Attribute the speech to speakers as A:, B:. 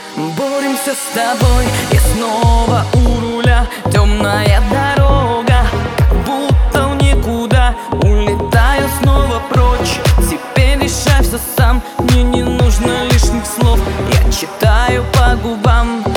A: Боремся с тобой, я снова у руля. Темная дорога, как будто в никуда. Улетаю снова прочь, теперь решай все сам. Мне не нужно лишних слов, я читаю по губам.